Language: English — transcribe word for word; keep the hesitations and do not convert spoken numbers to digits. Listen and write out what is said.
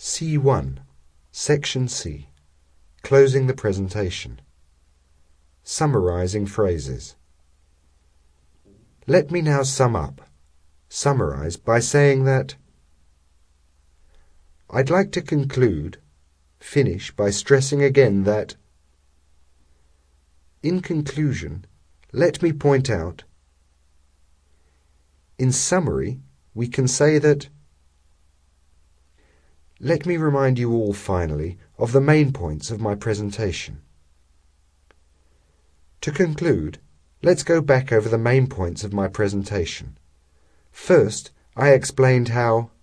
C one, Section C. Closing the presentation. Summarizing phrases. Let me now sum up, summarize by saying that I'd like to conclude, finish by stressing again that in conclusion, let me point out, in summary, we can say that. Let me remind you all finally of the main points of my presentation. To conclude, let's go back over the main points of my presentation. First, I explained how